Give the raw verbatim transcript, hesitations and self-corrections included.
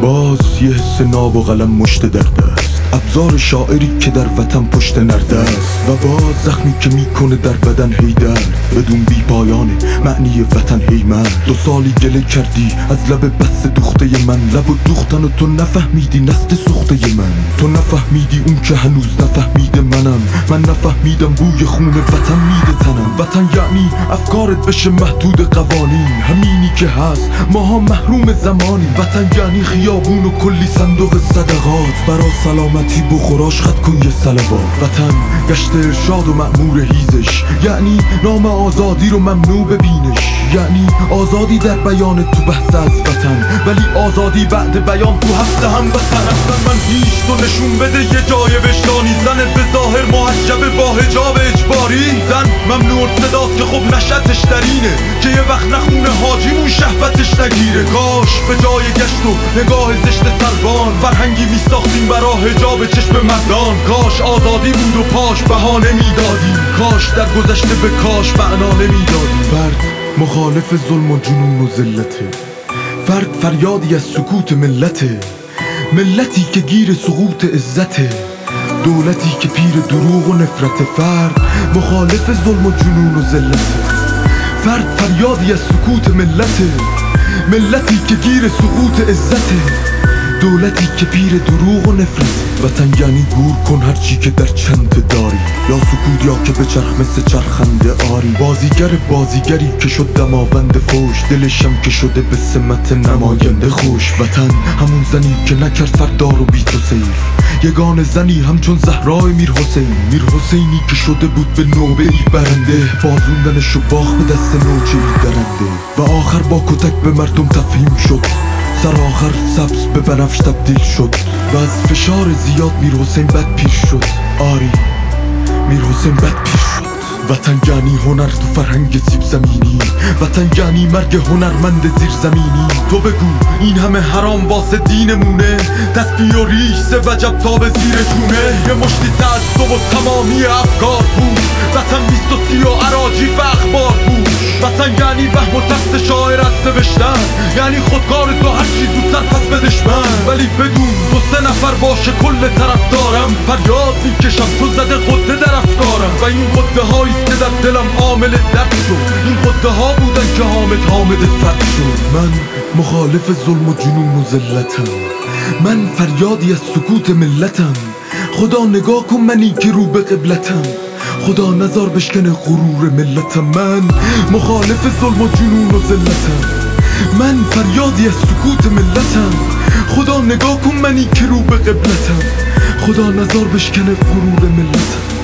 باز یه حس ناب و قلم مشت درد است، ابزار شاعری که در وطن پشت نرده است، و باز زخمی که میکنه در بدن هیدر، بدون بی پایانه معنی وطن هی من. دو سالی گله کردی از لب بس دوخته من، لب و دوختن و تو نفهمیدی نسل سوخته من. تو نفهمیدی اون که هنوز نفهمیده منم، من نفهمیدم بوی خون وطن میده تنم. وطن یعنی افکارت بشه محدود قوانین، همینی که هست ماها محروم زمانی. وطن یعنی خیابون و کلی صندوق صدقات، برا سلامتی بخوراش خط کن یه صلوات. وطن گشت ارشاد و مأمور هیزش، یعنی نام آزادی رو ممنوع ببینش، یعنی آزادی در بیان تو بحث از وطن، ولی آزادی بعد بیان تو هفته هم وطن. اصلا من هیچ تو نشون بده یه جای وجدانی، زن به ظاهر محجب با حجاب اجباری، زن ممنوع صداست که خب نشتش درینه، که یه وقت نخونه حاجیمون شهوتش نگیره. کاش به جای گشت و نگاه زشت سلبان، فرهنگی میساختیم برا حجاب چشم مردان. کاش آزادی بود و پاش بهانه میدادیم، کاش در گذشته به کاش معنا نمیدادیم. فرد مخالف ظلم و جنون و ذلته، فرد فریادی از سکوت ملته، ملتی که گیر سقوط عزته، دولتی که پیر دروغ و نفرت. فرد مخالف ظلم و جنون و ذلته، فرد فریادی از سکوت ملته، ملتی که گیر سقوط عزته، دولتی که پیر دروغ و نفرت. وطن یعنی گور کن هرچی که در چنت داری، یا سکوت یا که به چرخ مثل چرخنده آری. بازیگر بازیگری که شد دماوند فوش، دلشم که شده به سمت نماینده خوش. وطن همون زنی که نکرد فردار و بی تو سیر، یگان زنی همچون زهرای میر حسین. میر حسینی که شده بود به نوبه ای برنده، بازوندنش و باخ به دست نوچه ای درنده، و آخر با کتک به مردم تفهیم شد، سر آخر سبز به بنفش تبدیل شد، و از فشار زیاد میر حسین بد پیر شد. آری میر حسین بد پیر شد. وطن یعنی هنر تو فرهنگ سیب زمینی، وطن یعنی مرگ هنرمند زیر زمینی. تو بگو این همه حرام واسه دینمونه، دستی و ریش سه وجب تا به زیر جونه. یه مشتی تعصب و تمامی افکار بود، وطن بیست و سی و عراجی و اخبار بود. وطن یعنی وهم و ترس شاعر از نوشتن، یعنی خودکار تو هر چی زودتر پس به دشمن. ولی بدون دو سه نفر باشه کل طرف دارم، فریاد میکشم تو زده قده در افکارم. و این قده هاییست که در دلم عامل درد شد، این قده ها بودن که حامد حامد فرد شد. من مخالف ظلم و جنون و ذلتم، من فریادی از سکوت ملتم. خدا نگاه کن منی که رو به قبلتم، خدا نزار بشکنه غرور ملتم. من مخالف ظلم و جنون و ذلتم، من فریادی از سکوت ملتم. خدا نگاه کن منی که رو به قبلتم، خدا نزار بشکنه غرور ملتم.